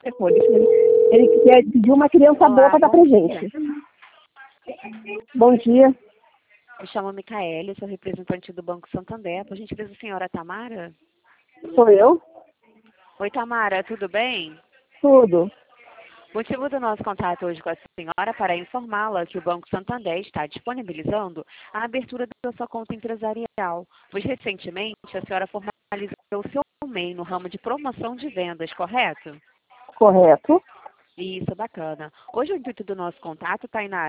Ele pediu uma criança boa para dar pra gente. Bom dia. Me chamo Micaele, sou representante do Banco Santander. Por gentileza, senhora Tamara? Sou eu? Oi, Tamara, tudo bem? Tudo. O motivo do nosso contato hoje com a senhora é para informá-la que o Banco Santander está disponibilizando a abertura da sua conta empresarial, pois recentemente a senhora formalizou o seu MEI no ramo de promoção de vendas, correto? Correto. Isso, bacana. Hoje o intuito do nosso contato,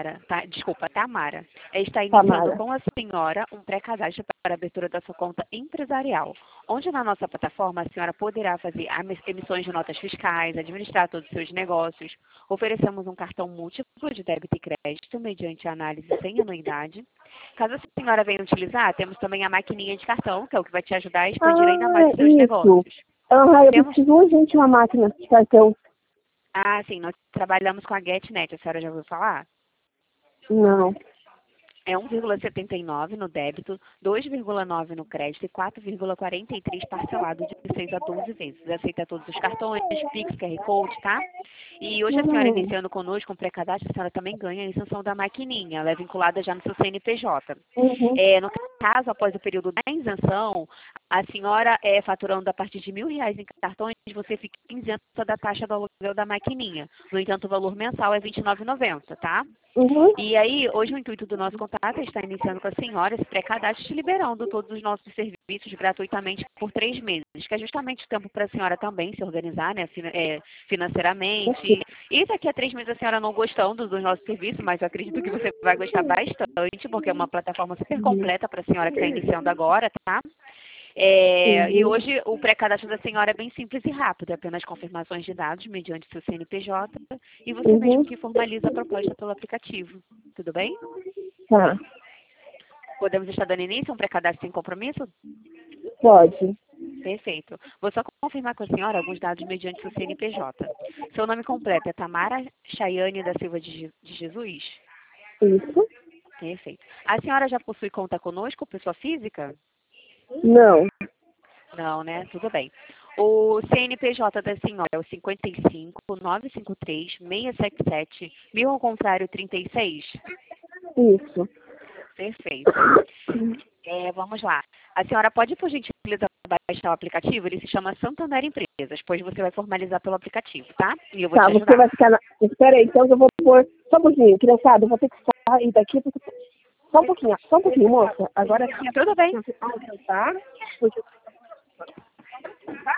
Tamara, é estar iniciando Tamara. com a senhora um pré-cadastro para a abertura da sua conta empresarial, onde na nossa plataforma a senhora poderá fazer emissões de notas fiscais, administrar todos os seus negócios. Oferecemos um cartão múltiplo de débito e crédito mediante análise sem anuidade. Caso a senhora venha utilizar, temos também a maquininha de cartão, que é o que vai te ajudar a expandir ainda mais os seus Isso. negócios. Eu preciso urgente de uma máquina de cartão. Ah, sim, nós trabalhamos com a GetNet, a senhora já ouviu falar? Não. É 1,79 no débito, 2,9 no crédito e 4,43 parcelado de 6 a 12 vezes. Aceita todos os cartões, Pix, QR Code, tá? E hoje a senhora iniciando conosco um pré-cadastro, a senhora também ganha a isenção da maquininha. Ela é vinculada já no seu CNPJ. Uhum. No caso, após o período da isenção, a senhora faturando a partir de R$ 1.000 em cartões, você fica isenta da taxa do aluguel da maquininha. No entanto, o valor mensal é R$ 29,90, tá? Uhum. E aí, hoje o intuito do nosso contato é estar iniciando com a senhora esse pré-cadastro, te liberando todos os nossos serviços gratuitamente por 3 meses, que é justamente o tempo para a senhora também se organizar, né, financeiramente. E daqui a 3 meses a senhora não gostando dos nossos serviços, mas eu acredito que você vai gostar bastante, porque é uma plataforma super completa para a senhora que está iniciando agora, tá? E hoje o pré-cadastro da senhora é bem simples e rápido, é apenas confirmações de dados mediante seu CNPJ e você mesmo que formaliza a proposta pelo aplicativo. Tudo bem? Tá. Podemos estar dando início a um pré-cadastro sem compromisso? Pode. Perfeito. Vou só confirmar com a senhora alguns dados mediante seu CNPJ. Seu nome completo é Tamara Chayane da Silva de Jesus? Isso. Perfeito. A senhora já possui conta conosco, pessoa física? Não. Não, né? Tudo bem. O CNPJ da senhora é o 55 953 677 1000 ao contrário 36? Isso. Perfeito. Vamos lá. A senhora pode, por gentileza, baixar o aplicativo? Ele se chama Santander Empresas, pois você vai formalizar pelo aplicativo, tá? E eu vou te ajudar. Você vai ficar na... Espera aí, então eu vou pôr... Só um pouquinho, criançada, eu vou ter que sair daqui. Só um pouquinho, moça. Agora... Tudo bem. Tá? Porque...